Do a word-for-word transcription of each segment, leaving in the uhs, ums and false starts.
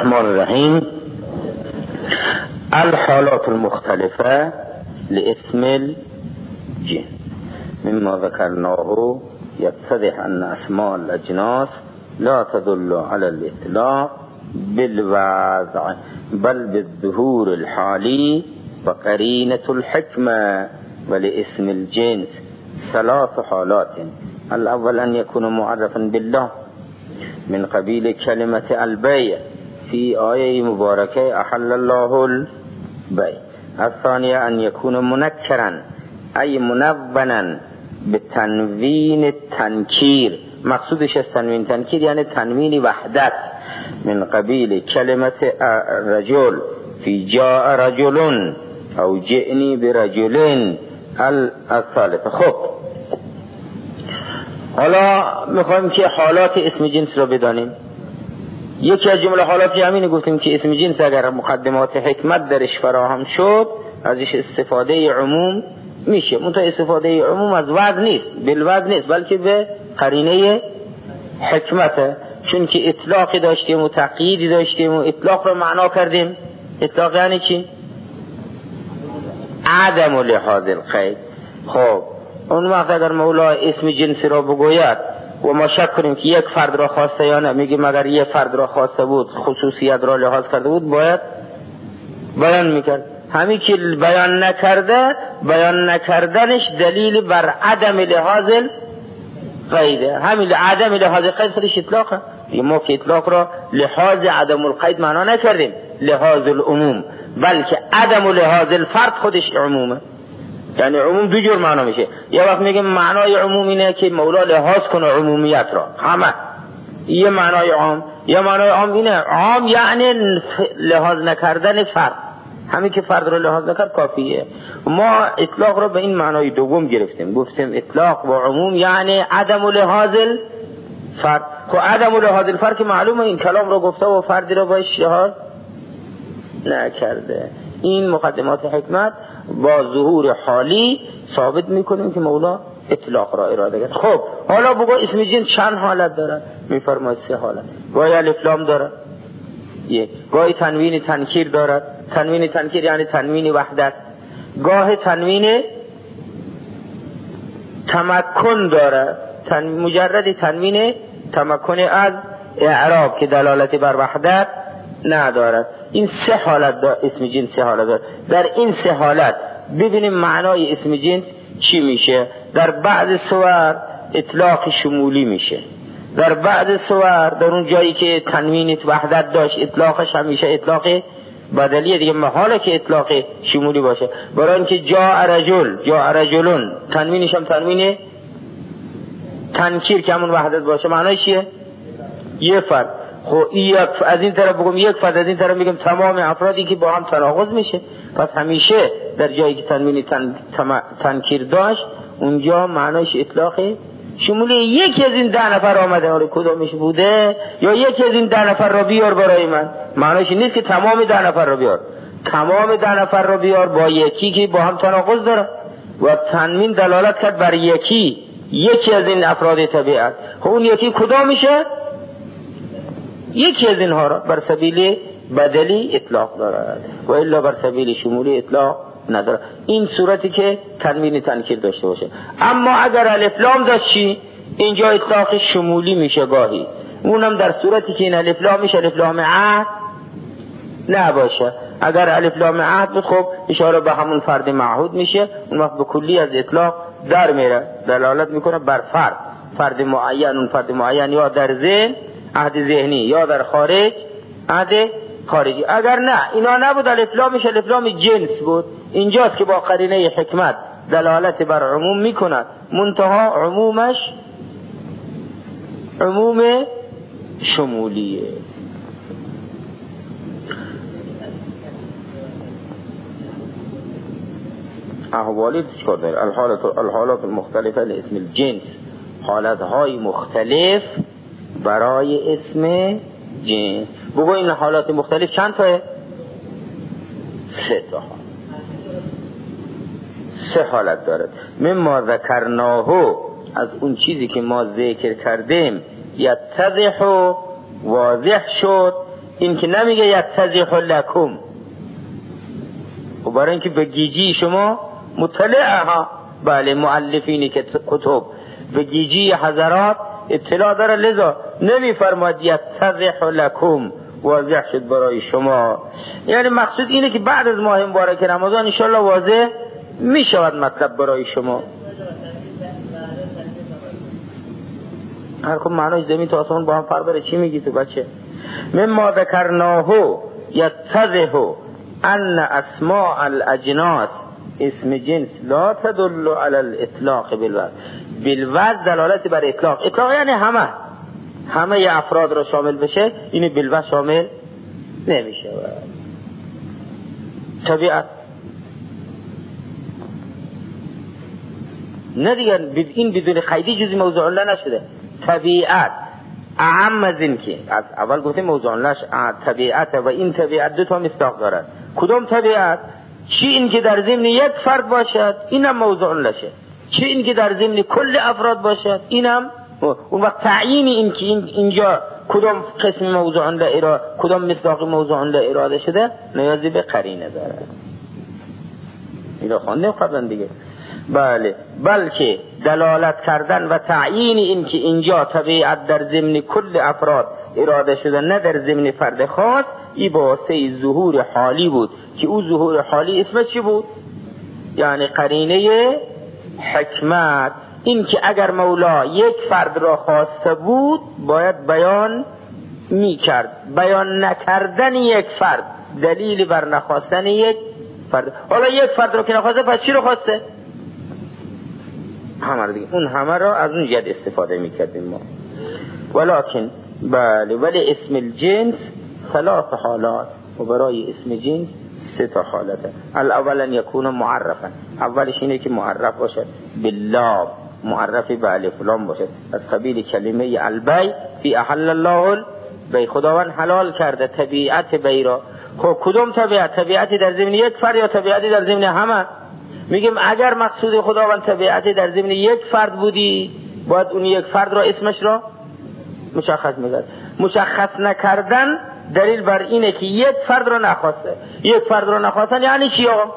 الرحمن الرحیم. الحالات المختلفه لاسم الجنس مما ذكرناه يتضح أن أسماء الأجناس لا تدل على الإطلاق بالوضع بل بالظهور الحالي وقرينة الحكمة. ولاسم الجنس ثلاث حالات: الأول أن يكون معرفا بالله من قبيل كلمة البيع في آية مباركة أحل الله البيع. الثانية أن يكون منكرا أي منونا بتنوین التنکیر. مقصودش از تنوین تنکیر یعنی تنوین وحدت من قبیل کلمت رجل فی جاء رجل او جئنی برجل الثالث. خب حالا میخوایم که حالات اسم جنس را بدانیم. یکی از جمله حالاتی همین گفتیم که اسم جنس اگر مقدمات حکمت درش فراهم شد ازش استفاده عموم میشه. منتها استفاده عموم از وضع نیست، بالوضع نیست، بلکه به قرینه حکمته. چون که اطلاقی داشتیم و تقییدی داشتیم و اطلاق رو معنا کردیم. اطلاق یعنی چی؟ عدم لحاظ القید. خب اون وقت اگر مولا اسم جنسی را بگوید و ما شک کنیم که یک فرد را خواسته یا نه، میگیم اگر یک فرد را خواسته بود خصوصیت را لحاظ کرده بود باید بیان میکرد. همین که بیان نکرده، بیان نکردنش دلیل بر عدم لحاظ قیده. همین عدم لحاظ قید خودش اطلاقه. ما که اطلاق را لحاظ عدم القید معنا نکردیم، لحاظ العموم، بلکه عدم لحاظ الفرد خودش عمومه. یعنی عموم دو جور معنا میشه. یه وقت میگیم معنای عموم اینه که مولا لحاظ کنه عمومیت را، همه یه معنای عام. یه معنای عام اینه، عام یعنی لحاظ نکردن فرد، همین که فرد رو لحاظ نکرد کافیه. ما اطلاق رو به این معنای دوم گرفتیم، گفتیم اطلاق و عموم یعنی عدم لحاظ الفرد. خب عدم لحاظ الفرد که معلومه این کلام رو گفته و فردی رو باش لحاظ نکرده. این مقدمات حکمت با ظهور حالی ثابت میکنیم که مولا اطلاق را اراده کرد. خب حالا بگو اسم جنس چند حالت داره؟ میفرماید سه حالت. گاهی الف لام داره، یک گاهی تنوین تنکیر دارد. تنوین تنکیر یعنی تنوین وحدت. گاه تنوین تمکن داره، تن... مجرد تنوین تمکن از اعراب که دلالت بر وحدت ندارد. این سه حالت داره اسم جنس، سه حالت داره. در این سه حالت ببینیم معنای اسم جنس چی میشه. در بعض صور اطلاق شمولی میشه، در بعض صور در اون جایی که تنوین وحدت داشت اطلاقش همیشه اطلاق بدلیه دیگه، محاله که اطلاق شمولی باشه. برای اینکه جاء رجل، جاء رجلون، تنوینش هم تنوین تنکیر که همون وحدت باشه. معنیش چیه؟ یه فرد. خب یک از این طرف بگم یک فرد، از این طرف میگم تمام افرادی که با هم تناقض میشه. پس همیشه در جایی که تنوین تن، تن، تنکیر داشت اونجا معنیش اطلاق شمولی. یکی از این ده نفر آمده، آره کدامش بوده، یا یکی از این ده نفر را بیار برای من. معنیش نیست که تمام ده نفر را بیار، تمام ده نفر را بیار با یکی که با هم تناقض داره و تنوین دلالت کرد بر یکی، یکی از این افراد طبیعت. خب اون یکی کدامشه؟ یکی از اینها را بر سبیل بدلی اطلاق دارد و الا بر سبیل شمولی اطلاق نداره. این صورتی که تنوین تنکیر داشته باشه. اما اگر الف لام داشت چی؟ اینجا اطلاق شمولی میشه گاهی. اونم در صورتی که این الف لام میشه الف لام عهد نباشه. اگر الف لام عهد بود خب اشاره به همون فرد معهود میشه، اون وقت به کلی از اطلاق در میره، دلالت میکنه بر فرد، فرد معین. اون فرد معین یا در ذهن عهد ذهنی یا در خارج عهد خارجی. اگر نه اینا نبود الف لام میشه الف لام جنس بود. اینجاست که با قرینه حکمت دلالت بر عموم میکند، منتها عمومش عموم شمولیه. احوالی چکار داره؟ الحالات الحالات المختلفه لاسم الجنس، حالتهای مختلف برای اسم جنس. بگو این حالات مختلف چند تاه؟ سه تا. سه حالت دارد. مما ذکرناه، از اون چیزی که ما ذکر کردیم، یتضح واضح شد این که نمیگه یتضح لکم، و برای اینکه به گیجی شما مطلع ها، بله مؤلفینی که کتب به گیجی حضرات اطلاع داره، لذا نمیفرماد یتضح لکم، واضح شد برای شما. یعنی مقصود اینه که بعد از ماه مبارک رمضان انشالله واضح می شود مطلب برای شما. هر کم معنیش زمین تا آسمان با هم فرق داره. چی میگی تو بچه؟ مما ذکرناه یتضح ان اسماء الاجناس اسم جنس لا تدل على الاطلاق بالوضع. بالوضع دلالت بر اطلاق. اطلاق یعنی همه همه افراد را شامل بشه، این بالوضع شامل نمیشه. طبیعت نه دیگر، این بدون قیدی جزی موضوع الله نشده. طبیعت اعم از این که از اول گفتیم موضوع الله طبیعت و این طبیعت دو تا مصداق دارد. کدوم طبیعت؟ چی این که در ضمن یک فرد باشد اینم موضوع الله شه، چی این که در ضمن کل افراد باشد اینم. اون وقت تعیین این که اینجا کدوم قسم موضوع الله اراده، کدوم مصداق موضوع الله اراده شده نیازی به قرینه داره. اینو خوندیم قبلا دیگه. بله، بلکه دلالت کردن و تعیین این که اینجا طبیعت در ضمن کل افراد اراده شده نه در ضمن فرد خاص، این واسه ظهور حالی بود که او ظهور حالی اسمش چی بود؟ یعنی قرینه حکمت. این که اگر مولا یک فرد را خواسته بود باید بیان می کرد. بیان نکردن یک فرد دلیل بر نخواستن یک فرد. حالا یک فرد را که نخواسته پس چی رو خواسته؟ همه دیگه. اون همه را از اون جد استفاده میکردیم ما. ولکن بله، ولی اسم الجنس ثلاث حالات، و برای اسم جنس سه تا حالته. الاول ان یکون معرفا، اولش اینه که معرف باشد باللام، معرف به الف لام باشد، از قبیل کلمه البی فی احل الله البی، خداوند حلال کرده طبیعت بی را. خب کدوم طبیعت؟ طبیعتی در ضمن یک فرد یا طبیعتی در ضمن همه؟ میگیم اگر مقصود خداوند طبیعتی در ضمن یک فرد بودی باید اون یک فرد را اسمش را مشخص میکرد. مشخص نکردن دلیل بر اینه که یک فرد را نخواسته. یک فرد را نخواستن یعنی چی آقا؟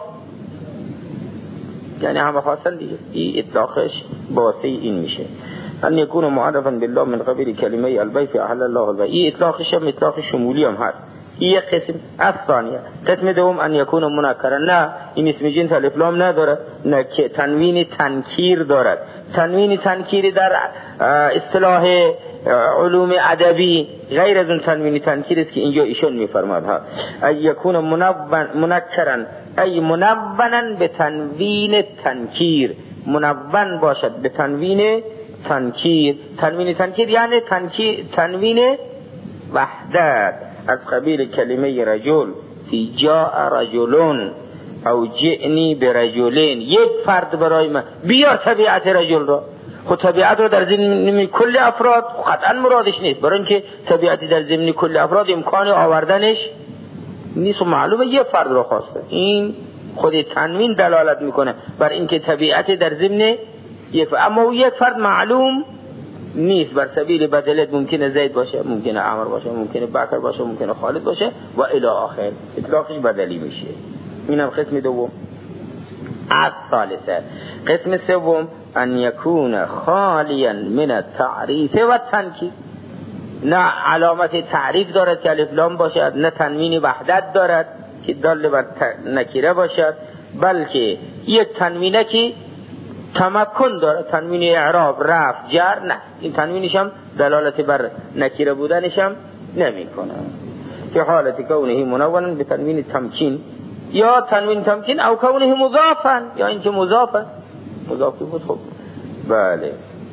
یعنی همه خواستن دیگه. این اطلاقش باسه این میشه. ان یکون معرفا بالله من قبیل کلمه البی فی احل الله البی. این اطلاقش هم اطلاق شمولی هم هست. این یک قسم. الثانیه قسم دوم ان یکون منکرا، نه این اسم جنس الف لام نداره، نه که تنوین تنکیر دارد. تنوین تنکیر در اصطلاح علوم ادبی غیر از اون تنوین تنکیر است که اینجا ایشون میفرماد ها. ای یکون منکرا ای منونا به تنوین تنکیر، منون باشد به تنوین تنکیر. تنوین تنکیر یعنی تنکیر تنوین وحدت، از قبیل کلمه رجل فی جاء رجلون او جئنی برجلین، یک فرد برای من بیار طبیعت رجل را. خود طبیعت را در ضمن کل افراد قطعا مرادش نیست، برای اینکه طبیعتی در ضمن کل افراد امکان آوردنش نیست و معلومه یک فرد را خواسته. این خود تنوین دلالت میکنه بر اینکه طبیعت در ضمن یک فرد، اما یک فرد معلوم نیست. بر سبیل بدلت ممکنه زید باشه، ممکنه عمر باشه، ممکنه بکر باشه، ممکنه خالد باشه و الی آخر. اطلاقش بدلی میشه. اینم قسم دوم. الثالثه قسم سوم ان یکون خالیا من التعریف و التنکیر، نه علامت تعریف دارد که الف لام باشد، نه تنوین وحدت دارد که دال بر نکره باشد، بلکه یک تنوینه که تمکن داره، تنوین اعراب رفع جر نه، این تنوینش هم دلالت بر نکره بودنش هم نمی کنه. که حالت کونه منونا به تنوین تمکین یا تنوین تمکین او کونه مضافا، یا اینکه مضافا مضافی بود. خب بله،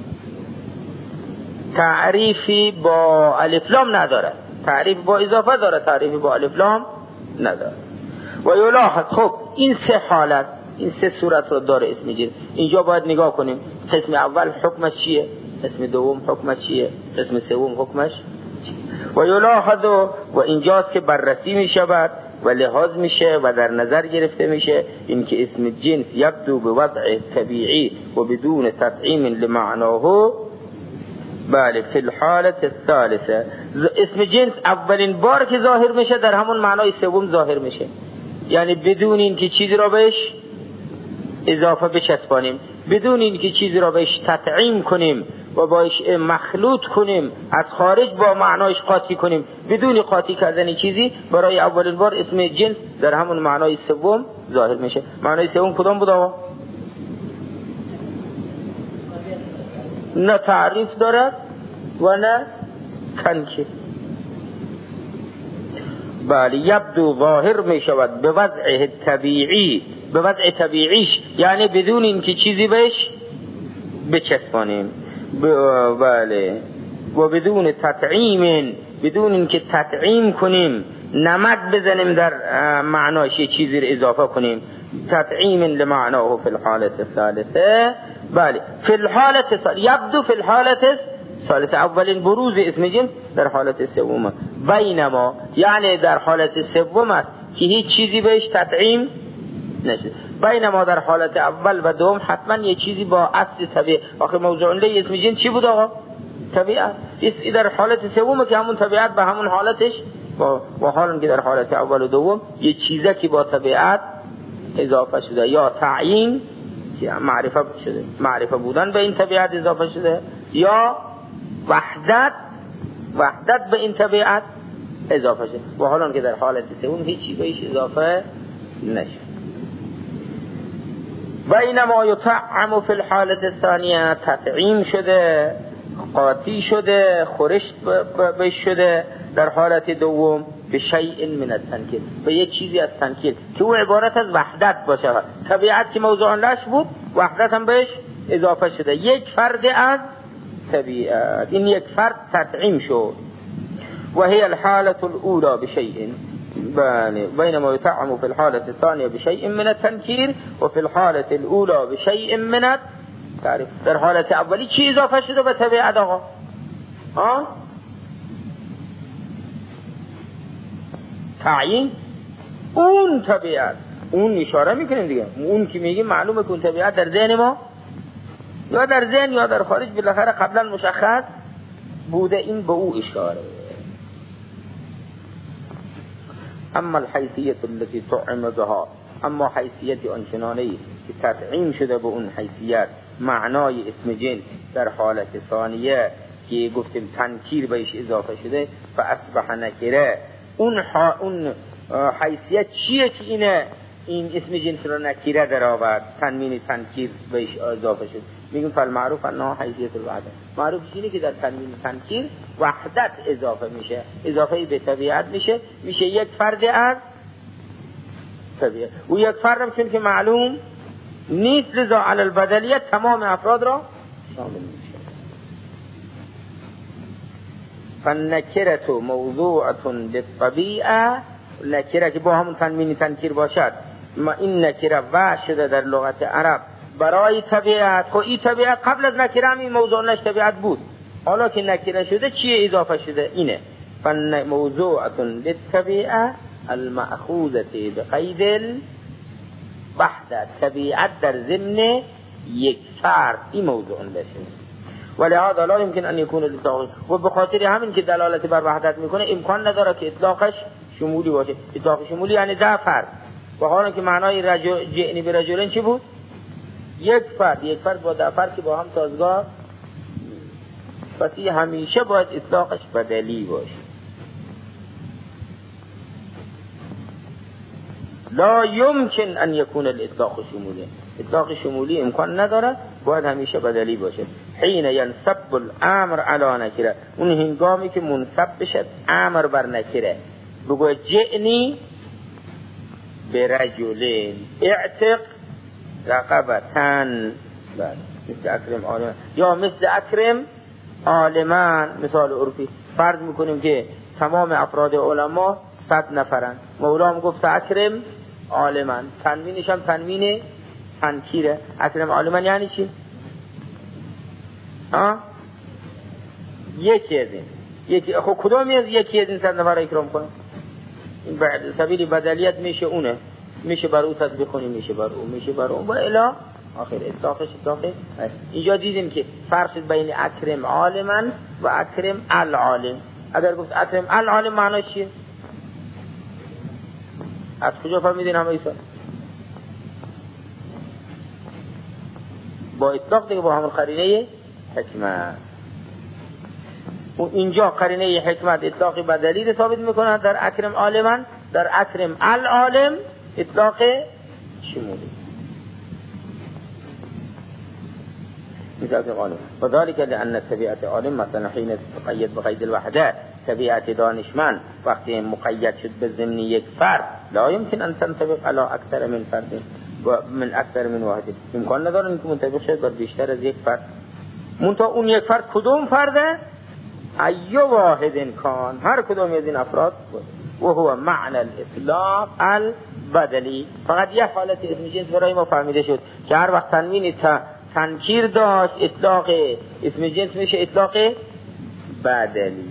تعریفی با الف لام نداره، تعریف با اضافه داره، تعریفی با الف لام نداره. و یلاحظ خب این سه حالت، این سه صورت رو داره اسم جنس. اینجا باید نگاه کنیم قسم اول حکمش چیه، قسم دوم حکمش چیه، قسم سوم حکمش چیه. و یلاحظ و اینجاست که بررسی می شود و لحاظ میشه و در نظر گرفته میشه اینکه اسم جنس یبدو به وضع طبیعی و بدون تطعیم لمعناه بله فی الحالت الثالثه اسم جنس اولین بار که ظاهر میشه در همون معنای سوم ظاهر میشه، یعنی بدون این که چیزی را بهش اضافه بچسبانیم، بدون این که چیزی را بهش تطعیم کنیم و باش مخلوط کنیم، از خارج با معنایش قاطی کنیم، بدون قاطی کردن چیزی برای اولین بار اسم جنس در همون معنای سوم ظاهر میشه. معنای سوم کدام بود آقا؟ نه تعریف دارد و نه تنکیر. بله یبدو ظاهر می شود به وضع طبیعی، به وضع طبیعیش، یعنی بدون اینکه چیزی بهش بچسبانیم. بله و بدون تطعیم، بدون اینکه تطعیم کنیم، نمک بزنیم در معناش چیزی رو اضافه کنیم. تطعیم لمعناه فی الحالت الثالثه. بله فی الحالت یبدو فی الحالت الثالثه، اولین بروز اسم جنس در حالت سوم. بینما یعنی در حالت سوم است که هیچ چیزی بهش تطعیم نشد. بینما در حالت اول و دوم حتما یه چیزی با اصل طبیعت. آخه موضوع عمده اسم جنس چی بود آقا؟ طبیعت. این در حالت سوم که همون طبیعت به همون حالتش با و حالا که در حالت اول و دوم یه چیزی که با طبیعت اضافه شده، یا تعیین معرفه شده، معرفه بودن به این طبیعت اضافه شده، یا وحدت وحدت به این طبیعت اضافه شده. و حالا که در حالت سوم هیچی بهش اضافه نشد. بینما یطعم فی الحالت الثانیه، تطعیم شده، قاطی شده، خورشت بهش شده در حالت دوم به شیء من التنکیر، به یک چیزی از تنکیر که او عبارت از وحدت باشه. طبیعت که موضوع لش بود، وحدت هم بهش اضافه شده، یک فرد از طبیعت، این یک فرد تطعیم شد. و هی الحالة الاولى بشیء، بینما یطعم فی الحالة الثانیه بشیء من التنکیر و فی الحالة الاولى بشیء من التعریف. در حالت اولی چی اضافه شده به طبیعت آقا؟ ها؟ تعیین اون طبیعت، اون اشاره میکنیم دیگه، اون که میگیم معلومه که اون طبیعت در ذهن ما یا در ذهن یا در خارج بالاخره قبلا مشخص بوده، این به او اشاره. اما الحیثیت التي طعم بها، اما حیثیت آنچنانه‌ای که تطعیم شده به اون حیثیت معنای اسم جنس در حالت ثانیه که گفتیم تنکیر بهش اضافه شده، فاصبح نکره. اون اون حیثیت چیه که اینه این اسم جنس را نکره در آورد، تنوین تنکیر بهش اضافه شد؟ میگیم فالمعروف انها حیثیت الوحدت. معروف اینه که در تنوین تنکیر وحدت اضافه میشه، اضافه به طبیعت میشه، میشه یک فرد از طبیعت. و یک فردم چون که معلوم نیست، لذا علی البدلیت تمام افراد را شامل میشه. فالنکرة موضوعة للطبیعه، نکره که با همون تنوین تنکیر باشد، ما این نکره وضع شده در لغت عرب برای طبیعت. خب این طبیعت قبل از نکره هم این موضوع نش طبیعت بود، حالا که نکره شده چیه اضافه شده؟ اینه فالموضوعة للطبیعه المأخوذة بقید الوحدة، طبیعت در ضمن یک فرد این موضوع بشه. ولهذا لا يمكن ان يكون الاطلاق، و به خاطر همین که دلالت بر وحدت میکنه امکان نداره که اطلاقش شمولی باشه. اطلاق شمولی یعنی ده فرد، و حالا که معنای رجل جئنی به رجلین چی بود؟ یک فرد، یک فرد با ده فرد که با هم سازگار، پس این همیشه باید اطلاقش بدلی باشه. لا يمكن ان يكون الاطلاق شمولی، اطلاق شمولی امکان نداره، باید همیشه بدلی باشه. حین ینصب الامر علی نکره، اون هنگامی که منصب بشد امر بر نکره، بگو جئنی برجلین اعتق رقبتن، مثل اکرم عالمان، یا مثل اکرم عالمان. مثال عرفی فرض میکنیم که تمام افراد علما صد نفرن، مولا هم گفت اکرم عالمان، تنوینش هم تنوین تنکیره. اکرم عالمان یعنی چی؟ ها؟ یکی از این، یکی. خب کدومی از یکی از این صد نفر اکرام کنه؟ این بعد سبیل بدلیت میشه اونه، میشه بر او تطبیق کنی، میشه بر او، میشه بر او و الی آخر اطلاقش اطلاق. اینجا دیدیم که فرق شد بین اکرم عالما و اکرم العالم. اگر گفت اکرم العالم معناش چیه؟ از کجا فهمیدین همه ایسا؟ با اطلاق دیگه، با همون قرینه حکمت. و اینجا قرینه حکمت اطلاقی به دلیل ثابت میکنه در اکرم عالما، در اکرم العالم اطلاق شمولی. مثال عالم و ذلك لأن طبیعت عالم مثلا حين تقید بقید الوحده، طبیعت دانشمند وقتی مقید شد به ضمن یک فرد لا يمكن ان تنطبق على اکثر من فرد و من اکثر من واحد. امکان نداره اینکه منطبق شد بر بیشتر از یک فرد. منتها اون یک فرد کدوم فرده؟ ای واحد کان، هر کدوم از این افراد و هو معنى الاطلاق البدلی. فقط یک حالت اسم جنس برای ما فهمیده شد که هر وقت تنوین تا تنکیر داشت اطلاق اسم جنس میشه اطلاق بدلی.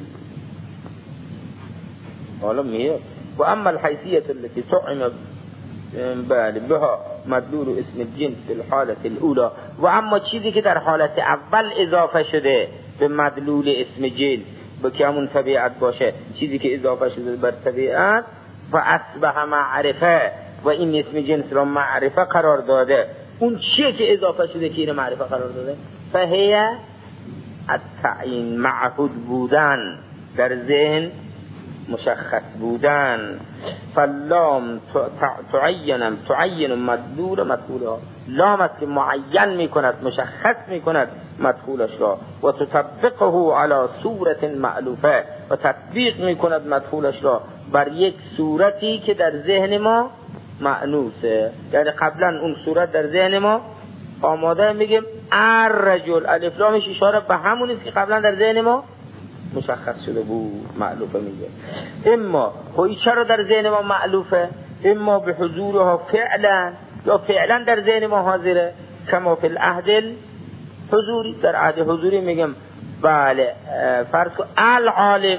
حالا میگه و اما الحیثیت التي طعم بها مدلول اسم الجنس في الحالة الاولى، و اما چیزی که در حالت اول اضافه شده به مدلول اسم جنس به که همون طبیعت باشه، چیزی که اضافه شده بر طبیعت و اصبح معرفه و این اسم جنس را معرفه قرار داده، اون چیه که اضافه شده که این معرفه قرار داده؟ فهیه التعیین، معهود بودن، در ذهن مشخص بودن. فلام تعینم تعین مدلول مدلولها، لام است که معین میکند، مشخص میکند مدلولش را و تطبقه على صورت مألوفه، و تطبیق میکند مدلولش را بر یک صورتی که در ذهن ما مأنوسه. یعنی قبلا اون صورت در ذهن ما آماده، میگیم الرجل، الف لامش اشاره به همون است که قبلا در ذهن ما مشخص شده بود، مألوفه میگه. اما خواهی چرا در ذهن ما مألوفه؟ اما به حضورها فعلا، یا فعلا در ذهن ما حاضره، کما فی العهد حضوری، در عهد حضوری میگم بله فرض کن العالم،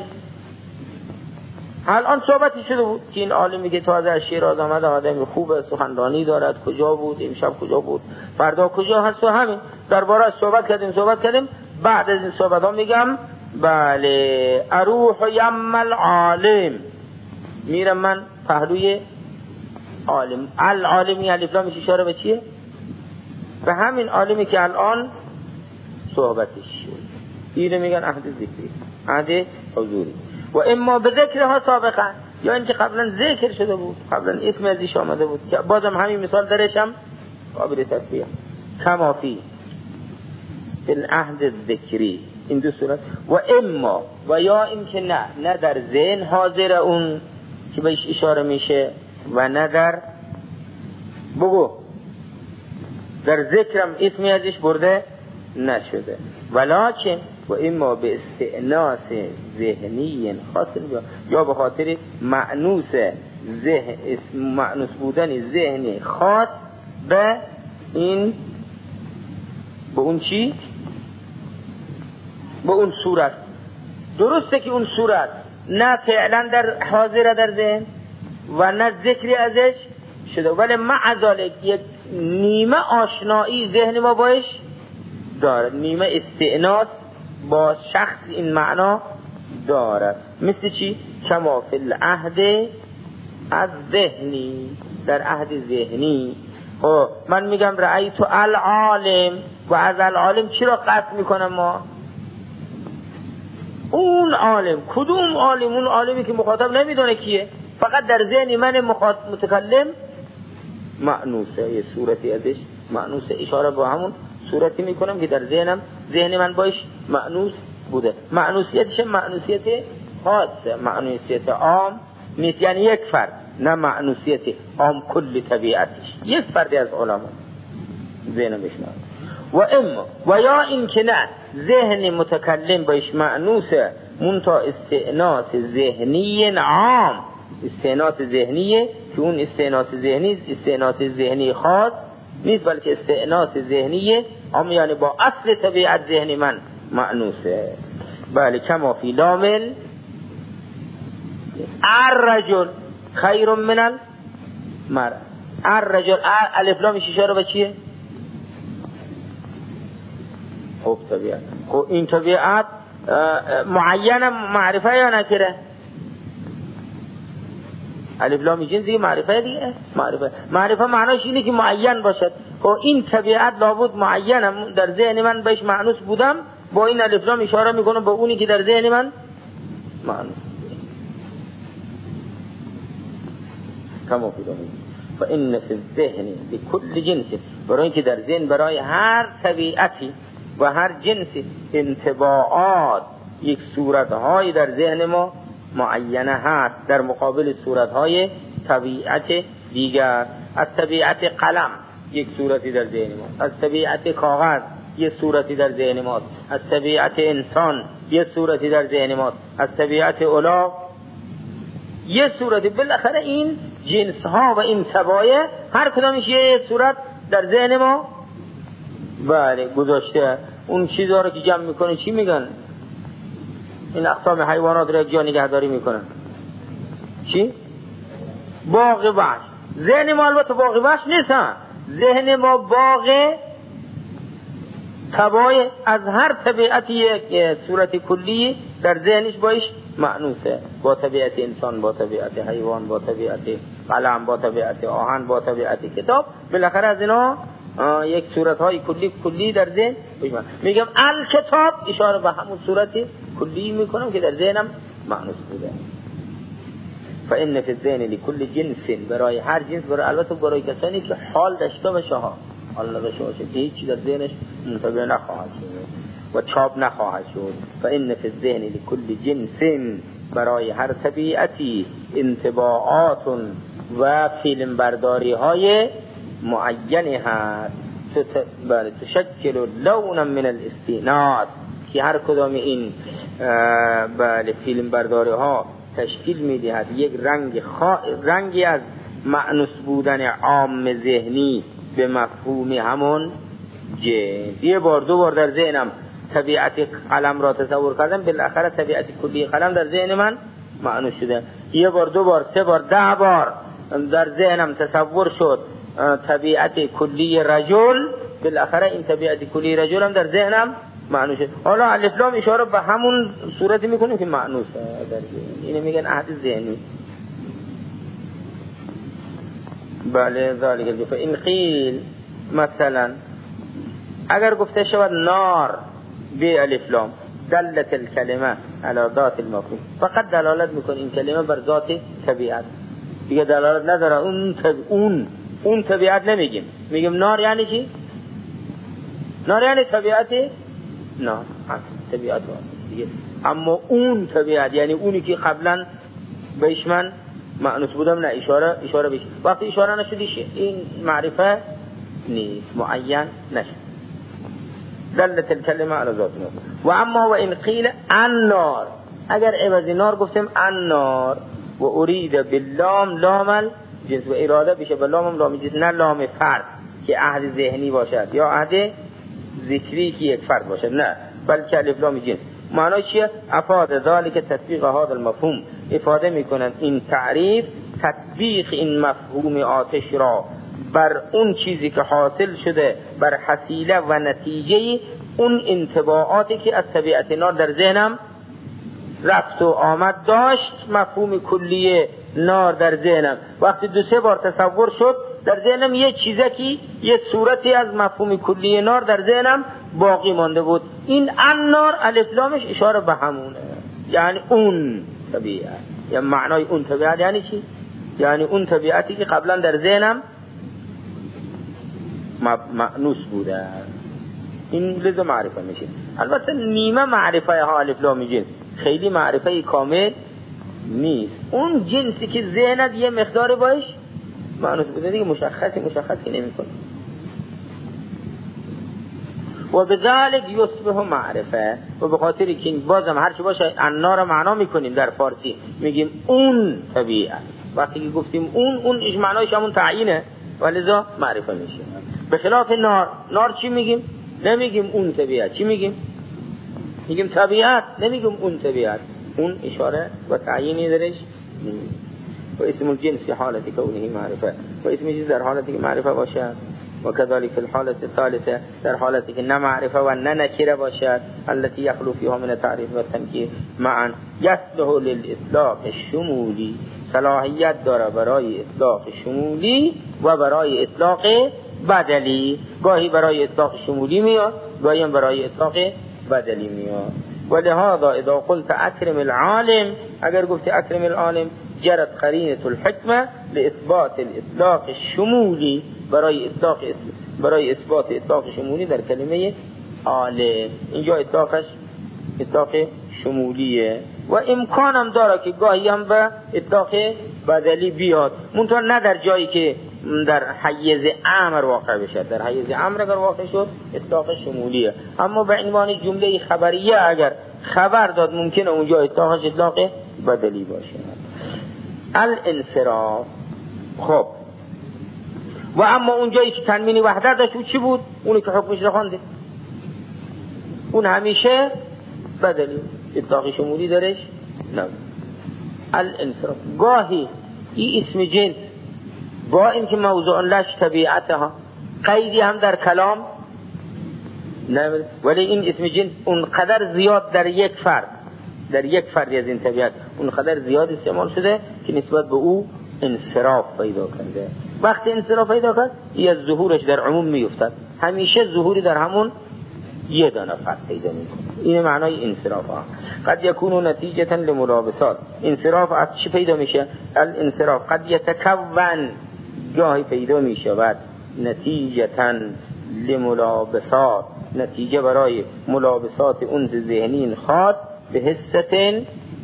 الان صحبتی شده بود که این عالمی که تازه از شیراز آمده، آدم خوبه، سخنرانی دارد، کجا بود امشب، کجا بود فردا، کجا هست، و همین درباره صحبت کردیم صحبت کردیم بعد از این صحبت ها میگم بله اروح یم العالم، میرم من پهلوی عالم. العالمی الف لامش اشاره به چیه؟ به همین عالمی که الان صحبتش شد. اینو میگن عهد ذکری، عهد حضوری. و اما به ذکرها سابقا، یا اینکه قبلا ذکر شده بود، قبلا اسم ازش آمده بود، که بازم همین مثال درشم قابل تطبیق. کما فی العهد الذکری، این دو صورت. و اما و یا اینکه نه نه در ذهن حاضر اون که بهش اشاره میشه و نه در بگو در ذکرم اسمی ازش برده نشده، ولکن و اما به استئناس ذهنی خاص، یا به خاطر مأنوس ذهن، اسم مأنوس بودن ذهنی خاص به این، به اون چی؟ به اون صورت. درسته که اون صورت نه فعلا در حاضره در ذهن و نه ذکری ازش شده، ولی مع ذالک یک نیمه آشنایی ذهن ما باش دارد، نیمه استئناس با شخص این معنا دارد. مثل چی؟ کما فی العهد از ذهنی، در عهد ذهنی. خب من میگم رأیت العالم، و از العالم چی را قطع میکنم ما؟ اون عالم. کدوم عالم؟ اون عالمی که مخاطب نمیدونه کیه، فقط در ذهن من مخاطب متکلم مأنوسه، یه صورتی ازش مأنوسه، اشاره با همون صورتی میکنم که در ذهنم ذهن من باش مأنوس بوده. مأنوسیتش مأنوسیت خاصه، مأنوسیت عام نیست، یعنی یک فرد، نه مأنوسیت عام کل طبیعتش، یک فردی از علما ذهن بشنه. و اما و یا این که نه ذهن متکلم باش مأنوسه، منتها استئناس ذهنی عام، استئناس ذهنیه که اون استئناس ذهنی استئناس ذهنی خاص نیست، بلکه استئناس ذهنیه عام، یعنی با اصل طبیعت ذهنی من مأنوسه. بله کما فی لامل الرجل خیر من المرء. الرجل الف لامش اشاره به چیه؟ خب طبیعت، خب این طبیعت معین معرفه یا نکره؟ الف لام جنس دیگه معرفه دیگه، معرفه معرفه معناش اینه که معین باشد. خب این طبیعت لابد معینم در ذهن من بهش معنوس بودم، با این الف لام اشاره میکنم به اونی که در ذهن من معنوس کما فیدونی فإن فی الذهن بكل جنس، برای اینکه در ذهن برای هر طبیعتی و هر جنسی انطباعات یک صورتهای در ذهن ما معینه هست در مقابل صورتهای طبیعت دیگر. از طبیعت قلم یک صورتی در ذهن ما، از طبیعت کاغذ یک صورتی در ذهن ما، از طبیعت انسان یک صورتی در ذهن ما، از طبیعت الاغ یک صورتی. بالاخره این جنس ها و این طبایع هر کدامش یک صورت در ذهن ما بله گذاشته. اون چیزها رو که جمع میکنه چی میگن؟ این اقسام حیوانات رو یک جا نگهداری میکنن چی؟ باغ وحش. ذهن ما البته باغ وحش نیستن، ذهن ما باغ طبایع از هر طبیعتی یک صورت کلی در ذهنش باش معنوسه، با طبیعت انسان، با طبیعت حیوان، با طبیعت قلم، با طبیعت آهن، با طبیعت کتاب. بالاخره از اینا یک صورتهای کلی کلی در ذهن بشم. میگم الکتاب اشاره به همون صورت کلی میکنم که در ذهنم معنوس بوده. فإن فی الذهن لكل جنس، برای هر جنس، برای البته برای کسانی که حال داشته باشه ها، حال نداشته باشه که هیچی در ذهنش منطبع نخواهد شد و چاپ نخواهد شد. فإن فی الذهن لكل جنس، برای هر طبیعتی انطباعات و فیلم برداری های معینی هست. تشکل لونا من الاستئناس، که هر کدام این بله فیلم برداری ها تشکیل میدهد یک رنگ خا... رنگی از معنوس بودن عام ذهنی به مفهوم همون جنس. یه بار دو بار در ذهنم طبیعت قلم را تصور کردم، بالاخره طبیعت کلی قلم در ذهن من معنوس شده. یه بار دو بار سه بار ده بار در ذهنم تصور شد طبیعت کلی رجل، بالاخره این طبیعت کلی رجل هم در ذهنم معنوس شد. حالا الف لام اشاره به همون صورت میکنیم که معنوسه در ذهن. اینو میگن عهد ذهنی. بله ذالک فإن قیل، مثلا اگر گفته شود نار به الف لام دلت الکلمه علی ذات المفهوم، فقط دلالت میکنه این کلمه بر ذات طبیعت، دیگه دلالت نداره اون طب... اون اون طبیعت نمیگیم. میگیم نار یعنی چی؟ نار یعنی طبیعت نار، طبیعت دیگه. اما اون طبیعت یعنی اونی که قبلا بهش من معنوس بودم نه، اشاره اشاره بشه. وقتی اشاره نشدی این معرفه نیست، معین نشد. دلت الکلمه علی ذات المفهوم. و اما و ان قیل النار، اگر عوض نار گفتیم النار و ارید باللام لام الجنس، و اراده بشه به لام لام جنس، نه لام فرد که عهد ذهنی باشد یا عهد ذکری که یک فرد باشد، نه بلکه الف لام جنس. معنی چیه؟ افاد ذلك تطبیق هذا المفهوم، افاده میکنن این تعریف تطبیق این مفهوم آتش را بر اون چیزی که حاصل شده، بر حصیله و نتیجه اون انطباعاتی که از طبیعت نار در ذهنم رفت و آمد داشت. مفهوم کلی نار در ذهنم وقتی دو سه بار تصور شد در ذهنم یه چیزکی، یه صورتی از مفهوم کلی نار در ذهنم باقی مانده بود. این النار الف لامش اشاره به همونه، یعنی اون طبیعت. یعنی معنای اون طبیعت یعنی چی؟ یعنی اون طبیعتی که قبلا در ذهنم معنوس بوده. این لذا معرفه میشه. البته نیمه معرفه ها الف لام جنس، خیلی معرفه کامل نیست. اون جنسی که ذهنت یه مقدار باش معنوس بوده دیگه مشخصی مشخصی نمیکنه. و بذلك یصبح معرفه، و به خاطر که بازم هرچی باشه النار معنا میکنیم در فارسی، میگیم اون طبیعت. وقتی که گفتیم اون اون ايش معناش همون تعیینه، ولذا معرفه میشه. به خلاف نار، نار چی میگیم؟ نمیگیم اون طبیعت، چی میگیم؟ میگیم طبیعت، نمیگیم اون طبیعت. اون اشاره و تعیینی درش. و اسم الجنس في حالت کونه معرفه، و اسم جنس در حالتی که معرفه باشه. و کذالک فی الحالت الثالثه، در حالتی که نه معرفه و نه نکره باشد، التي یخلو فیها من التعریف و التنکیر معا، یصلح للاطلاق الشمولی، صلاحیت داره برای اطلاق شمولی و برای اطلاق بدلی. گاهی برای اطلاق شمولی میاد، گاهی هم برای اطلاق بدلی میاد. و لهذا اذا قلت اکرم العالم، اگر گفتی اکرم العالم، جرت قرینه الحکمه لاثبات الاطلاق الشمولی، برای اطلاق برای اثبات اطلاق شمولی در کلمه عالم. اینجا اطلاقش اطلاق شمولیه و امکانم داره که گاهی هم به اطلاق بدلی بیاد، منتها نه در جایی که در حیز امر واقع بشه. در حیز امر اگر واقع شد اطلاق شمولیه، اما به عنوان جمله خبریه اگر خبر داد ممکنه اونجا اطلاقش اطلاق بدلی باشه. الانصراف. خب و اما اونجایی که تنوین وحدت داشت، اون چی بود؟ اونی که حکمش رو خوانده، اون همیشه بدلی، اطلاق شمولی درش نبود. الانصراف گاهی این اسم جنس با اینکه موضوع لش طبیعتها قیدی هم در کلام نمیده، ولی این اسم جنس اونقدر زیاد در یک فرد در یک فردی از این طبیعت اونقدر زیاد استعمال شده که نسبت به او انصراف پیدا کرده. وقتی انصراف پیدا کرد یه از ظهورش در عموم میفتد، همیشه ظهوری در همون یه دانه فرد پیدا میکنه. این معنای انصراف ها. قد یکون نتیجه لملابسات. انصراف از چی پیدا میشه؟ الانصراف قد یتکون، گاهی پیدا میشود نتیجه لملابسات، نتیجه برای ملابسات اون ذهنی خاص به حصه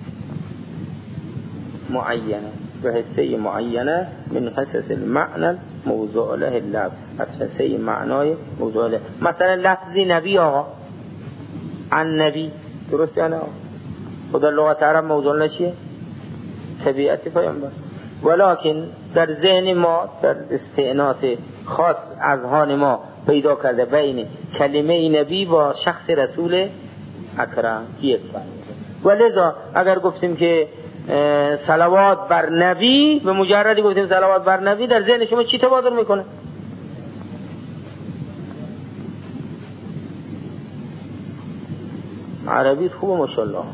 معینه، به حصه معینه من حصص المعنى موضوع له اللفظ، از حصه معنای موضوع له. مثلا لفظی نبی آقا، عن نبی، درست یا نه؟ خدا لغت عرب موضوع له چیه؟ طبیعت پیامبر. ولکن در ذهن ما در استئناس خاص اذهان ما پیدا کرده بین کلمه نبی با شخص رسول اکرم یک فرق. ولذا اگر گفتیم که صلوات بر نبی، به مجردی گفتیم صلوات بر نبی، در ذهن شما چی تبادر میکنه؟ عربی خوب ماشاءالله.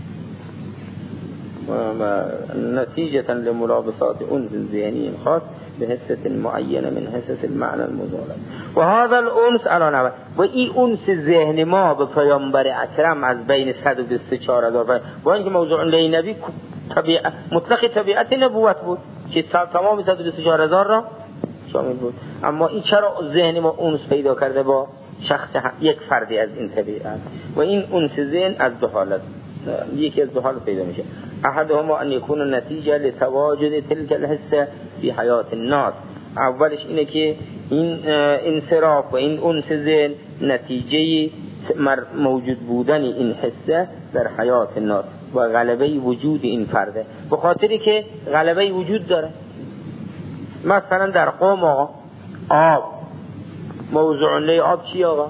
نتیجة لملابسات انس ذهنی خاص به حصة معینه من حصص المعنى الموضوع. و هذا الانس الان و این انس ذهن ما به پیامبر اکرم از بین صد و بیست و چهار هزار، با اینکه موضوع له نبی طبیعت مطلق طبیعت نبوت بود که تمام صد و بیست و چهار هزار را شامل بود، اما این چرا ذهن ما انس پیدا کرده با شخص یک فردی از این طبیعت؟ و این انس ذهن از دو حالت، یکی از دو حالت پیدا میشه. احدهما ان يكون نتیجه لتواجد تلك الحصه في حیات الناس. اولش اینه که این انصراف و این انس ذهن نتیجه موجود بودن این حصه در حیات الناس و غلبه وجود این فرده، به خاطری که غلبه وجود داره. مثلا در قوم آقا آب، موضوع له آب چی آقا؟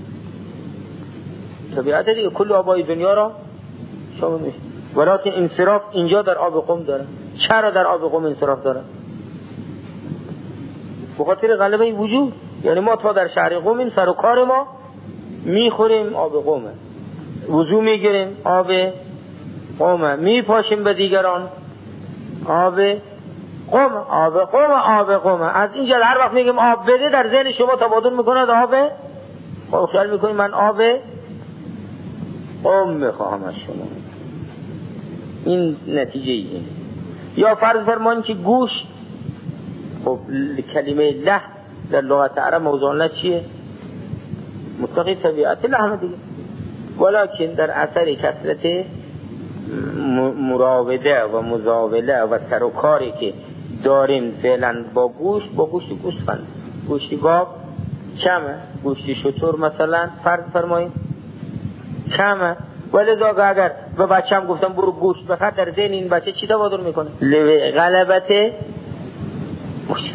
طبیعت دیگه، کل آبای دنیا را شامل میشه. ولکن انصراف اینجا در آب قوم داره. چرا در آب قوم انصراف داره؟ به خاطر غلبه وجود. یعنی ما تا در شهر قومیم، سر و کار ما میخوریم آب قومه، وضو میگیریم آب قومه، میپاشیم به دیگران آب قومه، آب قومه، آب قومه. از اینجا هر وقت میگیم آب بده، در ذهن شما تبادل میکنه آب قوم، خیال میکنیم من آب قوم میخواهم از شما. این نتیجه اینه. یا فرض فرمان که گوشت، خب کلمه له در لغت عرب موضوع له چیه؟ مطلق طبیعت لحم دیگه، ولکن در اثر کثرت مراوده و مزاوله و سر و کاری که داریم فعلا با گوشت، با گوشت گوسفند، گوشت گاو کمه، گوشت شتر مثلا فرض فرمایید کمه، ولذا اگر به بچه‌م گفتم برو گوشت بخر، در ذهن این بچه چی تبادر میکنه؟ غلبت مشت.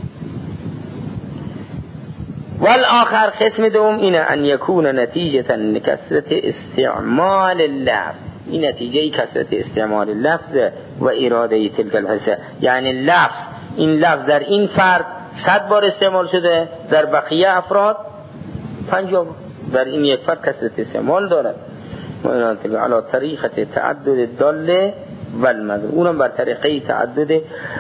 والآخر قسم دوم اینه ان یکون نتیجه لکثرت استعمال اللفظ، این نتیجه کثرت استعمال لفظ و اراده تلک الحصه، یعنی لفظ، این لفظ در این فرد صد بار استعمال شده، در بقیه افراد پنجاه بار. در این یک فرد کثرت استعمال دارد. علی طریقه تعدد دال و المدلول، اونم بر طریقه تعدد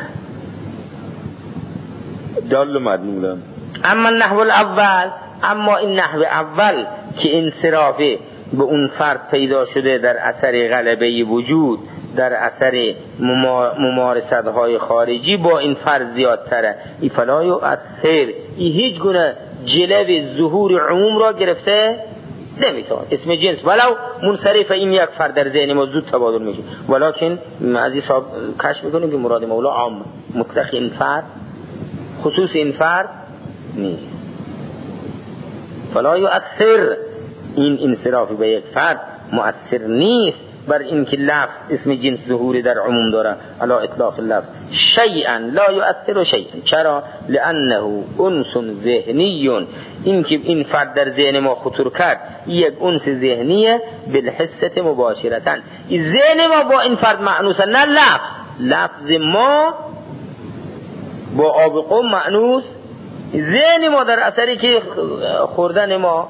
دال و مدلول. اما نحو الاول، اما این نحو اول که انصراف به اون فرد پیدا شده در اثر غلبه وجود، در اثر ممارست های خارجی با این فرد زیادتره، ای فلا یؤثر، ای هیچ گونه جلب ظهور عموم را گرفته نمیتونه. اسم جنس ولو منصرف این یک فرد در ذهن ما زود تبادل میشه، ولکن عزیز صاحب کشف میکنیم که مراد مولا عام، مطلق این فرد خصوص این فرد نیست. فلا یؤثر، این انصراف به یک فرد مؤثر نیست بر اینکه لفظ اسم جنس ظهوری در عموم داره، علا اطلاق اللفظ شیئا لا یؤثر شیئا. چرا؟ لانه انس ذهنی، اینکه این فرد در ذهن ما خطور کرد یک انس ذهنیه، بالحسه مباشرتا، این ذهن ما با این فرد معنوسه، نه لفظ. لفظ ما با آب قم معنوس، ذهن ما در اثری که خوردن ما،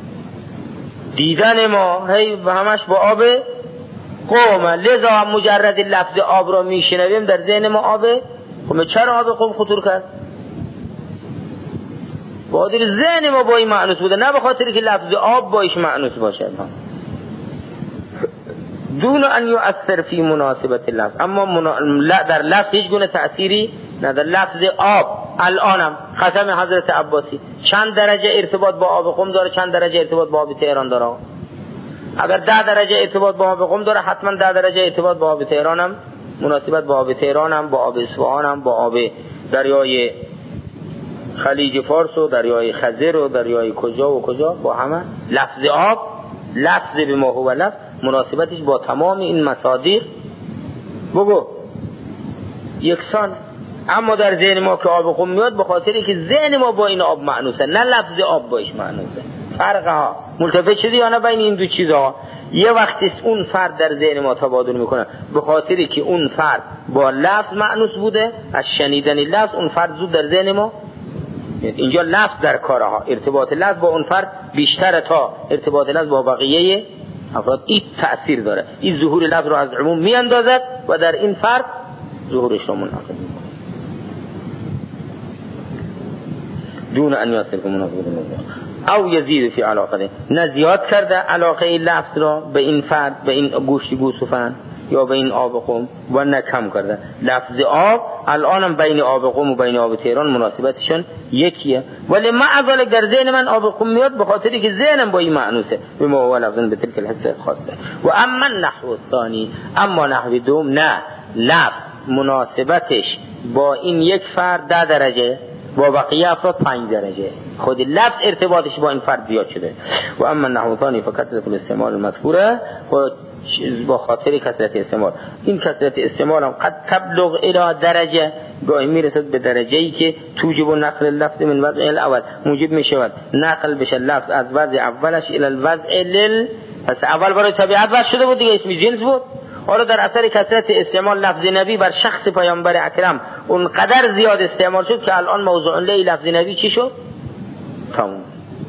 دیدن ما، هی و همش با آب قم، لذا مجرد لفظ آب را میشنویم در ذهن ما آب قم. چرا آب قم خطور کرد؟ بخاطر ذهن ما با این معنوس بوده، نه بخاطر که لفظ آب با ایش معنوس باشه. دون ان یؤثر فی مناسبت اللفظ، اما منا... در لفظ هیچ گونه تأثیری نه. در لفظ آب الانم قسم حضرت عباسی چند درجه ارتباط با آب قم داره، چند درجه ارتباط با آب تهران داره؟ اگر ده درجه ارتباط با آب قم داره، حتما ده درجه ارتباط با آب تهران هم، مناسبت با آب تهران هم، با آب اصفهان هم، با آب دریای خلیج فارس و دریای خزر و دریای کجا و کجا، با همه. لفظ آب، لفظ به ما هو لفظ، مناسبتش با تمام این مصادیق بگو یکسان. اما در ذهن ما که آب قم میاد، بخاطری که ذهن ما با این آب معنوسه، نه لفظ آب با ایش معنوسه. فرق ها ملتفت شدی یا نه بین این دو چیزها؟ یه وقتی اون فرد در ذهن ما تبادل میکنه بخاطری که اون فرد با لفظ معنوس بوده، از شنیدن لفظ اون فرد زود در ذهن ما، اینجا لفظ در کارها، ارتباط لفظ با اون فرد بیشتر تا ارتباط لفظ با بقیه افراد. این تأثیر داره، این ظهور لفظ رو از عموم میاندازد و در این فرد ظهورش رو منعقد میکنه. دون ان یاثر که مناسبت مطلق او یزید فی علاقه، نه زیاد کرده علاقه لفظ را به این فرد، به این گوشت گوسفند یا به این آب قم، و نه کم کرده. لفظ آب الانم بین آب قم و بین آب تهران مناسبتشون یکیه، ولی مع ذلك در ذهن من آب قم میاد بخاطری که ذهنم با این معنوسه، به ما هو لفظ به تلک الحس خاصه. و اما نحو الثانی، اما نحو دوم، نه لفظ مناسبتش با این یک فرد ده درجه، با بقیه افراد پنج درجه. خود لفظ ارتباطش با این فرد زیاد شده. و اما نحو ثانی فکثرت الاستعمال المذکوره، خود با خاطر کثرت استعمال، این کثرت استعمال هم قد تبلغ الى درجه، گاهی میرسد به درجه‌ای که توجب نقل اللفظ من وضع الاول، موجب میشود نقل بشه لفظ از وضع اولش الى الوضع لل، پس اول برای طبیعت وضع شده بود دیگه، اسم جنس بود. حالا در اثر کثرت استعمال لفظ نبی بر شخص پیامبر اکرم اونقدر زیاد استعمال شد که الان موضوع لی لفظ نبی چی شد؟ تمام.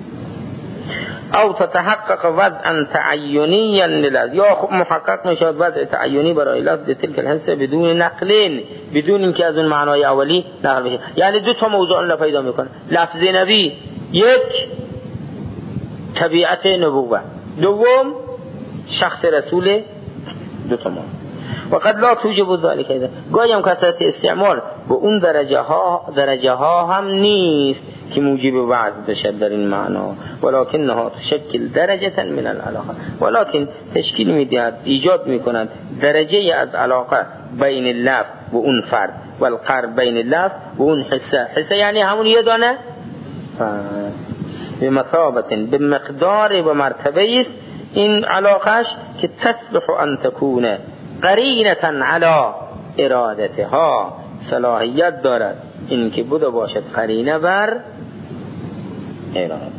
او تتحقق وضعا تعینیا للفظ، یا محقق میشود وضع تعینی برای لفظ به تلک الحس بدون نقلین، بدون اینکه از اون معنای اولی نقل بشه. یعنی دو تا موضوع لا پیدا میکنه. لفظ نبی یک طبیعت نبوت، دوم شخص رسول، دو تا معنی. وقد لا توجب ذلك اذا، گاهی هم کثرت استعمال به اون درجه ها درجه ها هم نیست که موجب وعظ بشد در این معنا، ولکنها تشکل درجه من العلاقه، ولكن تشکیل میدهد، ایجاد میکند درجه از علاقه بین اللفظ و اون فرد و القرب بین اللفظ و اون حسه. حسه یعنی همون یه دانه به مثابت، به مقدار و مرتبه است این علاقش که تصلح ان تكون قرینه علی ارادتها، صلاحیت دارد این که بوده باشد قرینه بر ارادتها.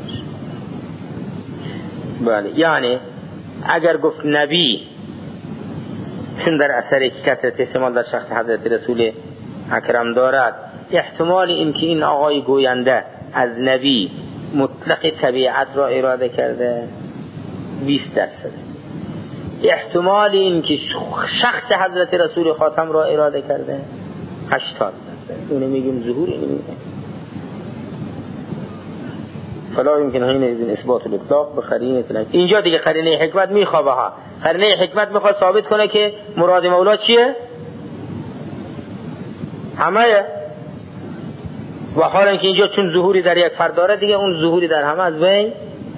بله، یعنی اگر گفت نبی، چون در اثر کثرت استعمال در شخص حضرت رسول اکرم دارد، احتمال این که این آقای گوینده از نبی مطلق طبیعت را اراده کرده بیست درصد. احتمال این که شخص حضرت رسول خاتم را اراده کرده هشتاد درصد. اونه میگیم ظهور، اینو میگیم فلا يمكن حينئذ اثبات الاطلاق بقرینه الحکمت. اینجا دیگه قرینه حکمت میخوابه ها. قرینه حکمت میخواد ثابت کنه که مراد مولا چیه؟ همه. و حالا اینکه اینجا چون ظهوری در یک فرد داره دیگه اون ظهوری در همه از بین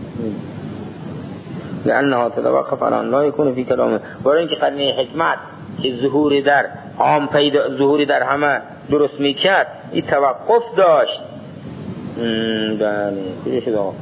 لانها تتوقف على ان لا يكون في كلامه. برای اینکه قرینه حکمت که ظهوری در عام پیدا ظهوری در همه درست میکرد این توقف داشت. بله کجا شد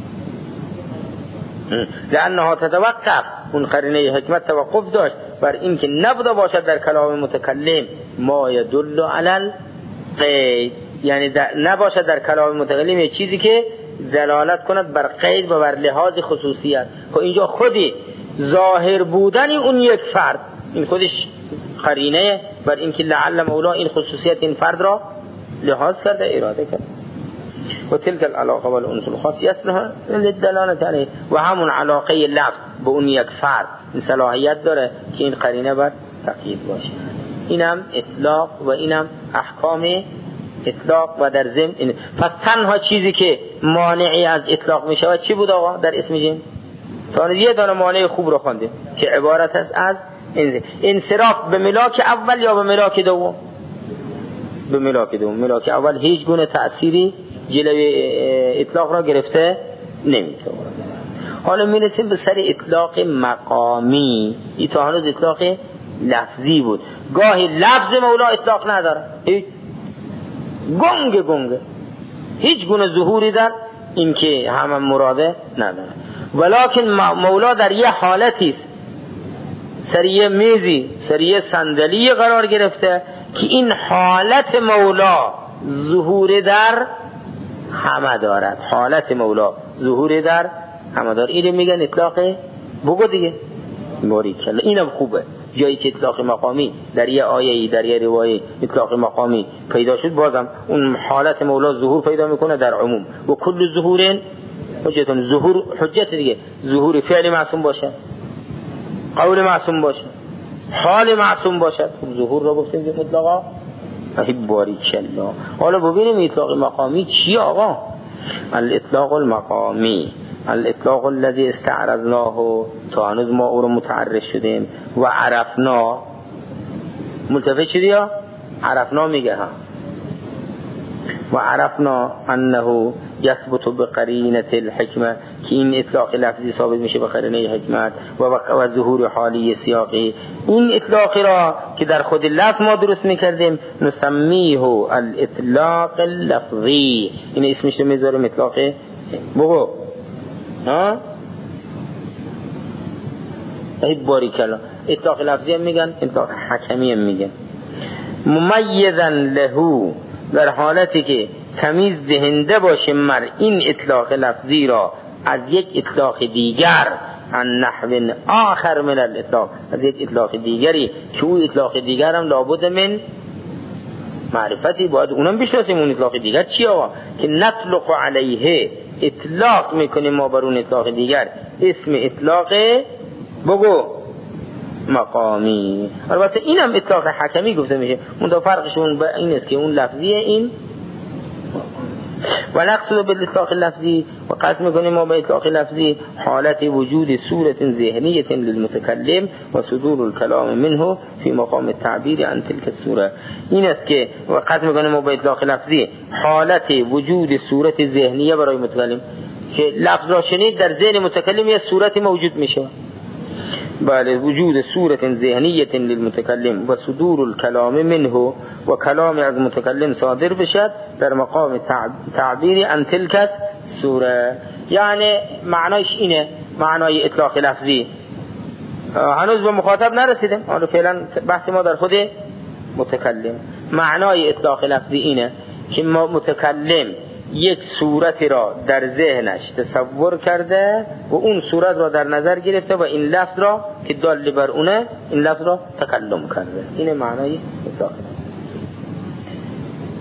لانها تتوقف، اون قرینه حکمت توقف داشت بر اینکه نبوده باشد در کلام متکلم ما يدل على القید، یعنی نباشد در کلام متکلم یه چیزی که دلالت کند بر قید و بر لحاظ خصوصیت. خب اینجا خودی ظاهر بودن اون یک فرد این خودش قرینه بر اینکه لعل مولا این خصوصیت این فرد را لحاظ کرده اراده کرده. و تلك العلاقه والانس الخاص يصلح للدلاله عليه، و همون علاقه لفظ به اون یک فرد این صلاحیت داره که این قرینه بر تقیید باشه. اینم اطلاق و اینم احکام اطلاق و در ضمن این. پس تنها چیزی که مانعی از اطلاق می شود چی بود آقا در اسم جن؟ تا یه دانه مانع خوب رو خوندیم که عبارت است از انصراف به ملاک اول یا به ملاک دوم. به ملاک دوم. ملاک اول هیچ گونه تأثیری جلوی اطلاق را گرفته نمیتونه. حالا میرسیم به سر اطلاق مقامی. این تا هنوز اطلاق لفظی بود. گاهی لفظ مولا اطلاق نداره، گنگ گنگ هیچ گونه ظهوری در این که همه مراده نداره، ولکن مولا در یه حالتی است، سر یه میزی سر یه صندلی قرار گرفته که این حالت مولا ظهور در همه دارد. حالت مولا ظهور در همه دارد. اینو میگن اطلاق بگو دیگه باریکلا. اینم خوبه. جایی که اطلاق مقامی در یه آیه‌ای در یه روایه اطلاق مقامی پیدا شد بازم اون حالت مولا ظهور پیدا میکنه در عموم. و کل ظهورین حجتون، ظهور حجت دیگه. ظهور فعل معصوم باشه، قول معصوم باشه، حال معصوم باشه. خب ظهور را گفتیم که مطلقا فهی باریکلا. حالا ببینیم اطلاق مقامی چیه آقا؟ الاطلاق المقامی الاطلاق الذي استعرضناه، تا هنوز ما او رو متعرض شدیم و عرفنا. ملتفت شدی یا؟ عرفنا میگه ها. و عرفنا انه یثبت بقرینه الحکمه، که این اطلاق لفظی ثابت میشه به قرینه حکمت و و ظهور حالی سیاقی. این اطلاق را که در خود لفظ ما درست میکردیم نسمیه الاطلاق اللفظی. این اسمش رو میذاریم اطلاق بگو ها ای باریکلا. اطلاق لفظی هم میگن، اطلاق حکمی هم میگن. ممیزا له، در حالتی که تمیز دهنده باشه مر این اطلاق لفظی را از یک اطلاق دیگر، عن نحو آخر من الاطلاق، از یک اطلاق دیگری که اون اطلاق دیگر هم لابد من معرفتی باید اونم بشناسیم. اون اطلاق دیگر چی آقا؟ که نطلق علیه، اطلاق میکنیم ما بر اون اطلاق دیگر اسم اطلاق بگو مقامی. البته اینم اطلاق حکمی گفته میشه، اون دو فرقشون با این است که اون لفظیه این و نقصد بالاطلاق لفظی. و قصد میکنیم ما به اطلاق لفظی حالت وجود صورت ذهنیت للمتکلم و صدور الكلام منه فی مقام التعبیر عن تلك الصوره. این است که و قصد میکنیم ما به اطلاق لفظی حالت وجود صورت ذهنیه برای متکلم، که لفظ را شنید در ذهن متکلم یه صورتی موجود میشه. بله، وجود صورت ذهنیت للمتکلم و صدور الكلام منه، و کلام از متکلم صادر بشد در مقام تعبیر عن تلك الصوره. یعنی معنایش اینه، معنای اطلاق لفظی. هنوز به مخاطب نرسیدیم، حالا فعلا بحث ما در خود متکلم. معنای اطلاق لفظی اینه که متکلم یک صورت را در ذهنش تصور کرده و اون صورت را در نظر گرفته و این لفظ را که دال بر اونه این لفظ را تکلم کرده. این معنای اطلاق.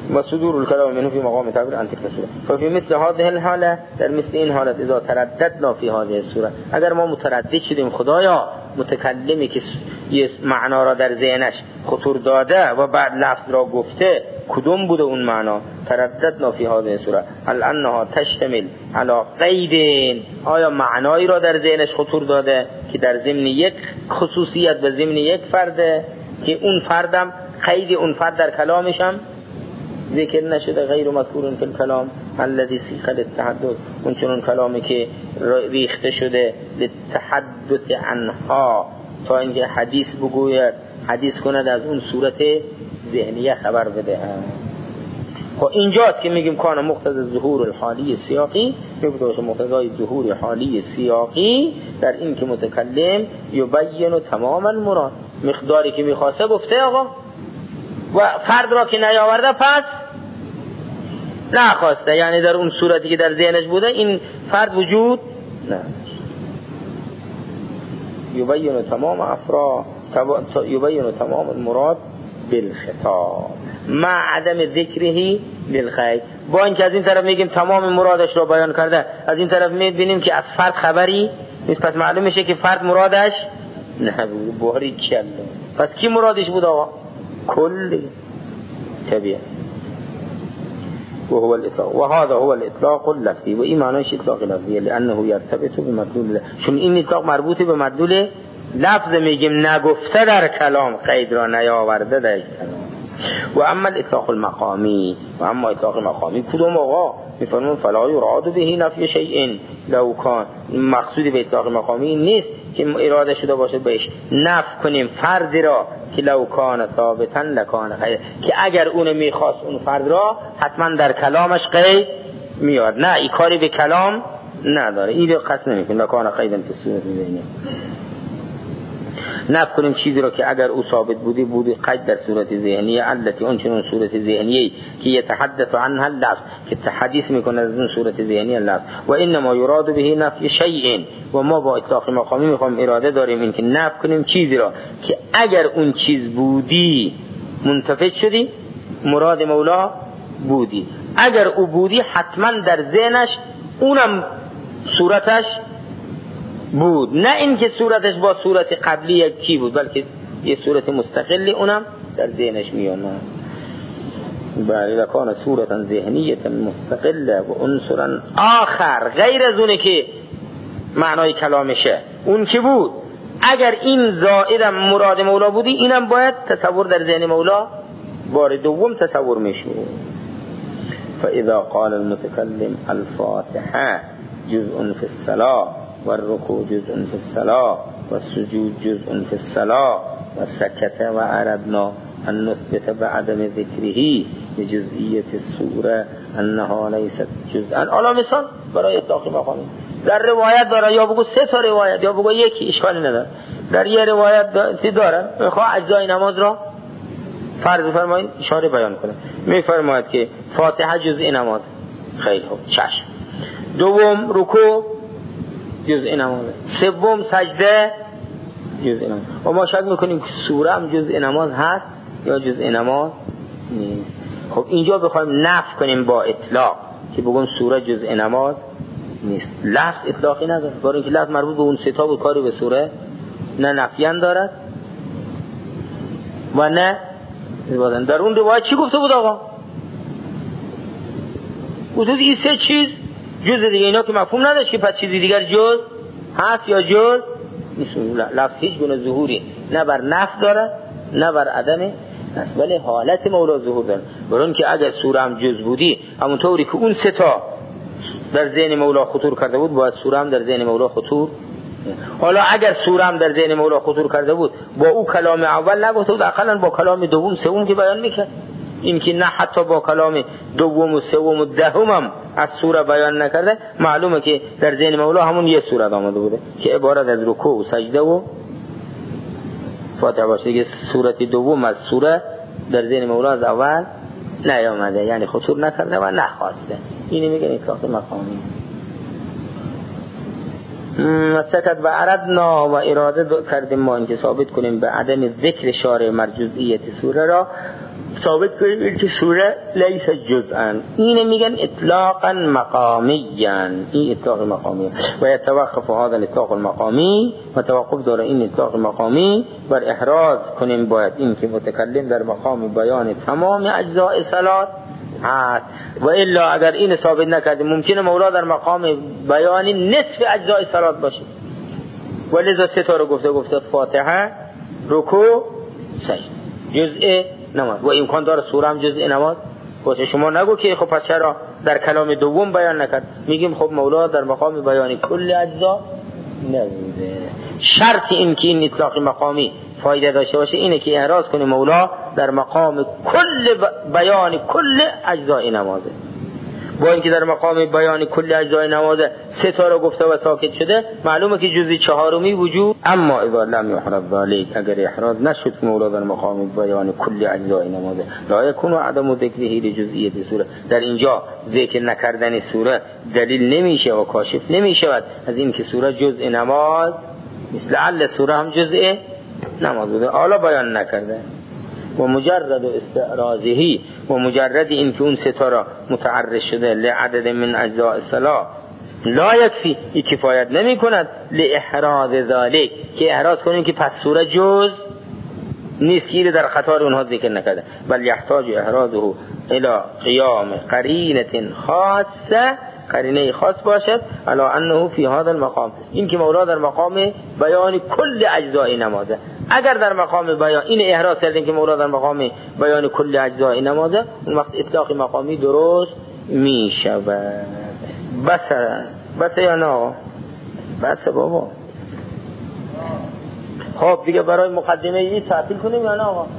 و صدور الكلام منه في مقام تعبیر عن تلك الصورة. ففي مثل هذه الحاله، در مثل این حالت اذا ترددنا في هذه الصورة، اگر ما متردد شدیم خدایا متکلمی که یه معنا را در ذهنش خطور داده و بعد لفظ را گفته کدوم بوده اون معنا، ترددنا في هذه الصورة هل انها تشتمل على قید، آیا معنایی را در ذهنش خطور داده که در ضمن یک خصوصیت و ضمن یک فرده که اون فردم قید اون فرد در کلامش هم ذکر نشده، غیر مذکور فی الکلام الذی سیق للتحدث، اون چنون کلامی که ریخته شده للتحدث عنها تا اینکه حدیث بگوید، حدیث کند از اون صورت ذهنیه خبر بده. خب اینجاست که میگیم کان مقتضی ظهور الحالی سیاقی، میگوشه مقتضای ظهور حالی سیاقی در این که متکلم یبین تمام المراد، مقداری که میخواسته گفته آقا، و فرد را که نیاورده پس نخواسته، یعنی در اون صورتی که در ذهنش بوده این فرد وجود نه. یبین تمام افراد یبین تمام المراد بالخطاب مع عدم ذکره للغیب، با اینکه از این طرف میگیم تمام مرادش را بیان کرده، از این طرف میبینیم که از فرد خبری نیست، پس معلوم میشه که فرد مرادش نبود. باری کله، پس کی مرادش بود آقا؟ کلی طبیعه. وهو الاطلاق وهذا هو الاطلاق اللفظی، و این معنیش اطلاق لفظیه لانه یرتبط بمدلول، چون این اطلاق مربوط به مدلول لفظ، میگیم نگفته در کلام، قید را نیاورده در کلام. و اما الاطلاق المقامی، و اما اطلاق مقامی کدوم آقا؟ میفرمون فلا یراد به نفی شیء لو کان، مقصودی به اطلاق مقامی نیست که اراده شده باشه بهش نفی کنیم فردی را که لو کان ثابتا لکان خیر، که اگر اون میخواست اون فرد را حتما در کلامش قید میاد، نه این کاری به کلام نداره، این رو قصد نمیکنه لکان قیدن فی صورت ذهنیه، نفی کنیم چیزی را که اگر او ثابت بودی بودی قید در صورت ذهنیه، علتی اون چنون صورت ذهنیه که یتحدث عنها اللفظ، که تحدیث میکنه از اون صورت ذهنیه اللفظ. و انما یراد به نفی شیء، و ما با اطلاق مقامی میخوام اراده داریم این که نفی کنیم چیزی را که اگر اون چیز بودی منتفی شدی، مراد مولا بودی، اگر او بودی حتما در ذهنش اونم صورتش بود، نه اینکه صورتش با صورت قبلی یکی بود بلکه یه صورت مستقلی اونم در ذهنش میامد. بله لکان صورتا ذهنیتا مستقله و عنصرا آخر غیر از اونه که معنای کلامشه، اون که بود اگر این زائدم مراد مولا بودی اینم باید تصور در ذهن مولا بار دوم تصور میشه. فاذا قال المتكلم الفاتحه جزء في الصلاه والركوع جزء في الصلاه والسجود جزء في الصلاه وسكت وأردنا أن نثبت بعدم ذكره بجزئية السورة أنها ليست جزءا. حالا مثال برای اطلاق مقامی در روایت داره، یا بگو سه تا روایت یا بگو یکی، اشکالی نداره. در یه روایت داره میخواه اجزای نماز را فرض فرمایید اشاره بیان کنه، میفرماید که فاتحه جزء نماز، خیلی خوب چشم، دوم رکوع جزء نماز، سوم سجده جزء نماز. و ما شک میکنیم که سوره هم جزء نماز هست یا جزء نماز نیست. خب اینجا بخوایم نفی کنیم با اطلاق که بگیم سوره جزء نماز نیست، لفظ اطلاقی نداره، برای اینکه لفظ مربوط به اون سه تا بود، کاری به سوره نه نفیان دارد و نه اثباتن. در اون روایت چی گفته بود آقا؟ گفته این سه چیز جز دیگه، اینا که مفهوم نداشت که پس چیزی دیگر جز هست یا جز نیست. لفظ هیچ گونه ظهوری نه بر نفی داره نه بر عدم نفی، ولی حالت مولا ظهور داره. برای اینکه اگر سوره هم جز بودی همونطوری که اون سه تا در ذهن مولا خطور کرده بود باید سوره هم در ذهن مولا خطور. حالا اگر سوره هم در ذهن مولا خطور کرده بود با او کلام اول نگفته بود، اقلا با کلام دوم سوم که بیان میکرد. این که نه حتی با کلام دوم و سوم و دهم هم از سوره بیان نکرده، معلومه که در ذهن مولا همون یه سوره آمده بوده که عبارت از رکوع و سجده و فاتحه باشه. دیگه سورت دوم از سوره در ذهن مولا از اول نیامده، یعنی خطور نکرده و نخواسته. اینی میگن اطلاق مقامی. سکت و اردنا و اراده کردیم ما اینکه ثابت کنیم به عدم ذکر شارع مرجوزیت سوره را ثابت کنیم که سوره لیس جزءا، اینه میگن اطلاقا مقامیاً، این اطلاق مقامی و یتوقف هذا الاطلاق المقامی و توقف داره این اطلاق مقامی بر احراز کنیم باید این که متکلم در مقام بیان تمام اجزاء صلات هست، و الا اگر این ثابت نکردیم ممکنه مولا در مقام بیان نصف اجزاء صلات باشه. ولذا سه تا رو گفته گفته فاتحه، رکوع، سجده جزء نماز، و امکان داره سوره هم جزء نماز باشه. شما نگو که خب پس چرا در کلام دوم بیان نکرد؟ میگیم خب مولا در مقام بیان کل اجزا نبوده. شرط این که این اطلاق مقامی فایده داشته باشه اینه که احراز کنه مولا در مقام کل بیان کل اجزای نمازه. با اینکه در مقام بیان کل اجزای نمازه سه تا رو گفته و ساکت شده، معلومه که جزء چهارمی وجود. اما اذا لم يحرز ذلك، اگر احراز نشد که مولا در مقام بیان کل اجزای نمازه، لا يكون عدم ذکره لجزئیه سوره، در اینجا ذکر نکردن سوره دلیل نمیشه و کاشف نمیشود از این که سوره جزء نماز، مثل عل سوره هم جزء نماز بوده حالا بیان نکرده. و مجرد استعراضه، و مجرد این که اون ستاره متعرض شده لعدد من اجزاء الصلاه لا یکفی، این کفایت نمی کند لاحراز ذالک، که احراز کنیم که پس سوره جز نیست که در خطار اونها ذکر نکرده، بل یحتاج احرازه الى قیام قرینه خاصه، قرینه خاص باشد علی انه فی هذا المقام، این که مولا در مقام بیان کل اجزاء نمازه. اگر در مقام بیان این احراز کردیم که مولا در مقام بیان کل اجزاء نمازه، اون وقت اطلاق مقامی درست می شود. بس بس یا نه؟ بس بابا. خب دیگه برای مقدمه این تعطیل کنیم یا نه آقا؟